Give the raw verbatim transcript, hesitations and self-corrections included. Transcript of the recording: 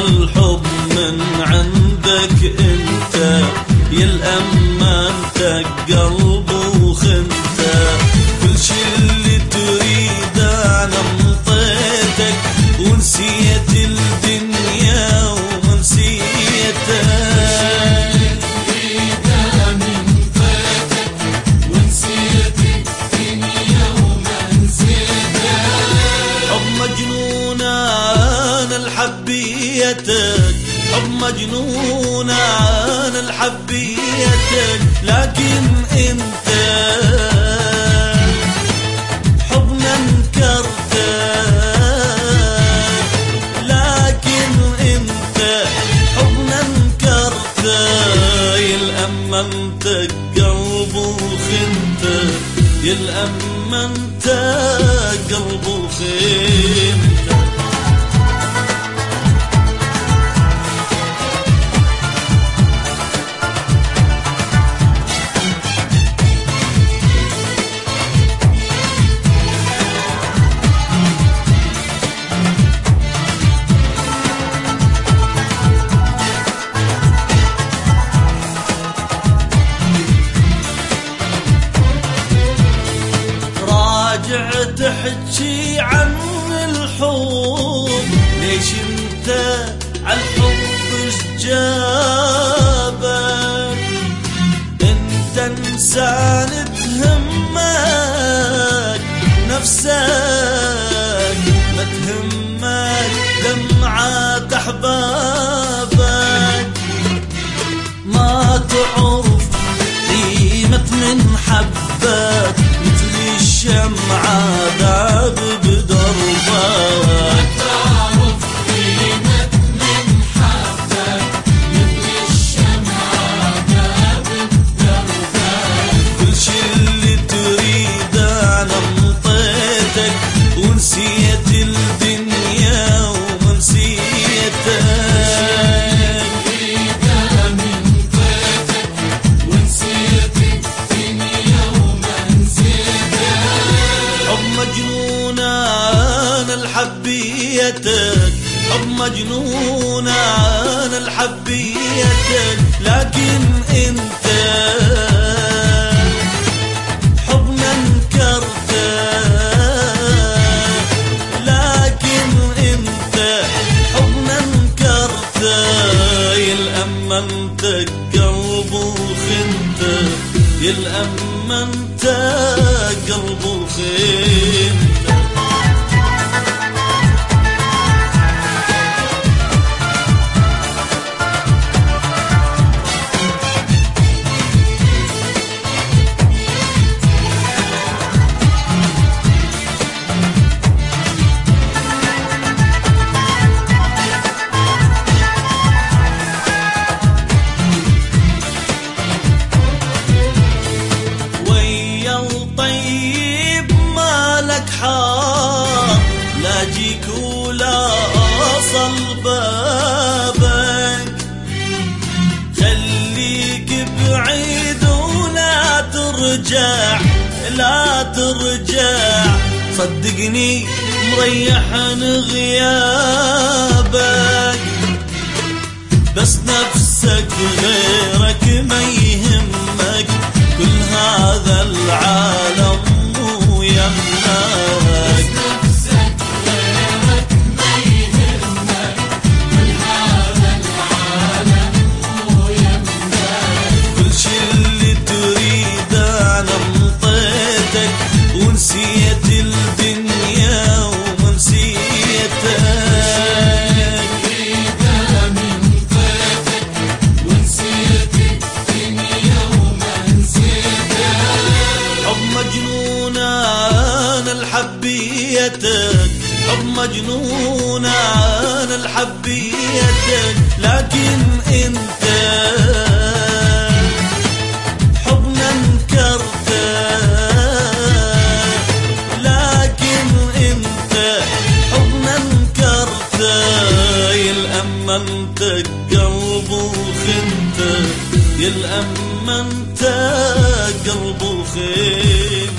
الحب من عندك انت، يلأما انت قلب وخنته. كل شي اللي تريد انا انطيتك، ونسيت الدنيا وما نسيتك. حبيتك حب مجنون عن الحبيتك، لكن انت حبنا انكرتك. لكن انت حبنا انكرتك، يلأما انت قلب وخنته، يلأما انت قلب وخنته. تحكي عن الحب، ليش انت عالحب جابك؟ انت انسان تهمك نفسك، ما تهمك دمعة احبابك. ما تعرف قيمة من حبك، مثل الشمعة ذاب بدربك. تعرف قيمة من حبك، مثل الشمعة ذاب بدربك. كل شي اللي تريد انا انطيتك، ونسيت الدنيا وما نسيتك. حبيتك حب مجنون عن الحبيتك، لكن انت حبنا انكرتك. لكن انت حبنا انكرتك، يلأما انت قلب وخنته، يلأما انت قلب وخنته. لا جيك ولا أصل بابك، خليك بعيد ولا ترجع، لا ترجع. صدقني مريح عن غيابك، بس نفسك غيرك ما يهمك. كل هذا العالم مو يمناك. ونسيت الدنيا وما نسيتك. من فاتك ونسيت الدنيا وما نسيتك. حب مجنون عن الحبيتك، حب مجنون عن الحبيتك، لكن انت حبنا انكرتك. يلأما انت قلب وخنته، يلأما انت قلب وخنته.